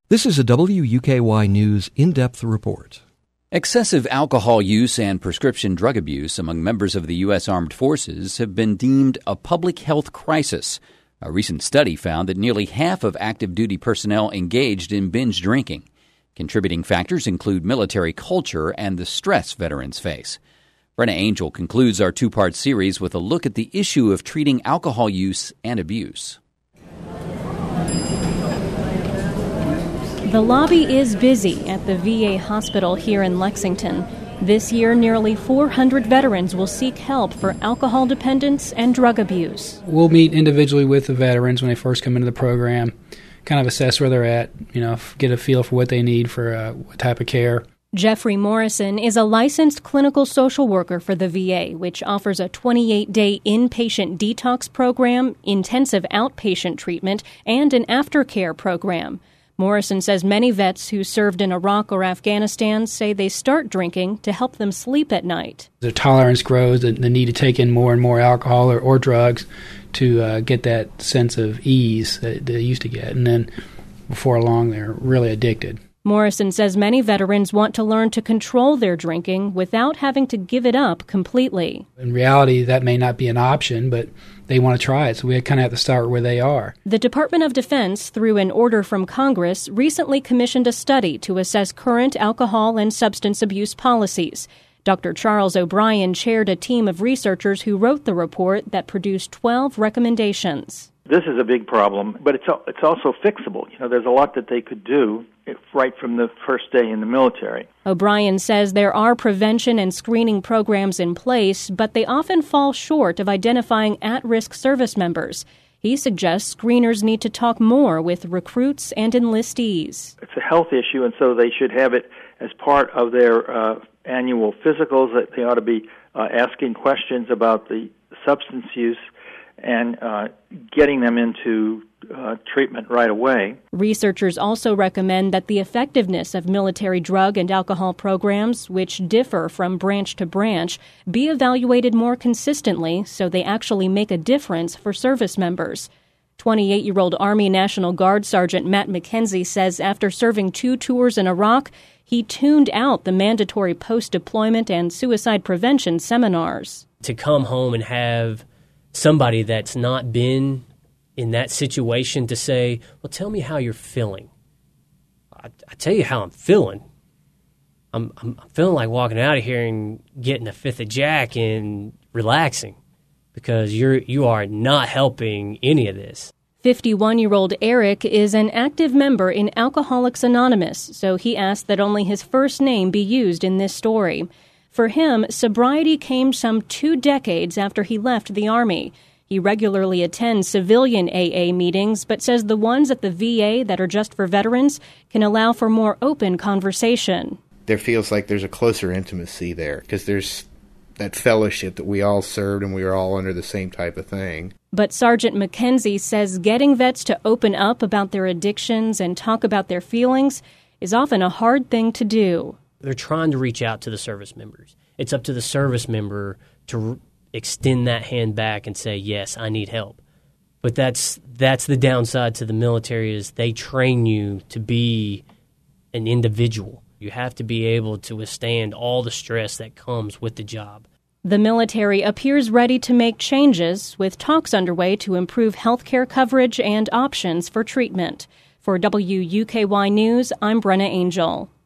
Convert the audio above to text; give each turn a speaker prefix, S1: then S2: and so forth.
S1: This is a WUKY News in-depth report.
S2: Excessive alcohol use and prescription drug abuse among members of the U.S. Armed Forces have been deemed a public health crisis. A recent study found that nearly half of active duty personnel engaged in binge drinking. Contributing factors include military culture and the stress veterans face. Brenna Angel concludes our two-part series with a look at the issue of treating alcohol use and abuse.
S3: The lobby is busy at the VA hospital here in Lexington. This year, nearly 400 veterans will seek help for alcohol dependence and drug abuse.
S4: We'll meet individually with the veterans when they first come into the program, kind of assess where they're at, get a feel for what they need for what type of care.
S3: Jeffrey Morrison is a licensed clinical social worker for the VA, which offers a 28-day inpatient detox program, intensive outpatient treatment, and an aftercare program. Morrison says many vets who served in Iraq or Afghanistan say they start drinking to help them sleep at night.
S4: The tolerance grows, the need to take in more and more alcohol or drugs to get that sense of ease that they used to get. And then before long, they're really addicted.
S3: Morrison says many veterans want to learn to control their drinking without having to give it up completely.
S4: In reality, that may not be an option, but they want to try it, so we kind of have to start where they are.
S3: The Department of Defense, through an order from Congress, recently commissioned a study to assess current alcohol and substance abuse policies. Dr. Charles O'Brien chaired a team of researchers who wrote the report that produced 12 recommendations.
S5: This is a big problem, but it's also fixable. There's a lot that they could do right from the first day in the military.
S3: O'Brien says there are prevention and screening programs in place, but they often fall short of identifying at-risk service members. He suggests screeners need to talk more with recruits and enlistees.
S5: It's a health issue, and so they should have it as part of their annual physicals. That they ought to be asking questions about the substance use and getting them into treatment right away.
S3: Researchers also recommend that the effectiveness of military drug and alcohol programs, which differ from branch to branch, be evaluated more consistently so they actually make a difference for service members. 28-year-old Army National Guard Sergeant Matt McKenzie says after serving 2 tours in Iraq, he tuned out the mandatory post-deployment and suicide prevention seminars.
S6: To come home and have somebody that's not been in that situation to say, well, tell me how you're feeling. I tell you how I'm feeling. I'm feeling like walking out of here and getting a fifth of Jack and relaxing because you are not helping any of this.
S3: 51-year-old Eric is an active member in Alcoholics Anonymous, so he asked that only his first name be used in this story. For him, sobriety came some 2 decades after he left the Army. He regularly attends civilian AA meetings, but says the ones at the VA that are just for veterans can allow for more open conversation.
S7: There feels like there's a closer intimacy there because there's that fellowship that we all served and we were all under the same type of thing.
S3: But Sergeant McKenzie says getting vets to open up about their addictions and talk about their feelings is often a hard thing to do.
S6: They're trying to reach out to the service members. It's up to the service member to extend that hand back and say, yes, I need help. But that's the downside to the military is they train you to be an individual. You have to be able to withstand all the stress that comes with the job.
S3: The military appears ready to make changes, with talks underway to improve health care coverage and options for treatment. For WUKY News, I'm Brenna Angel.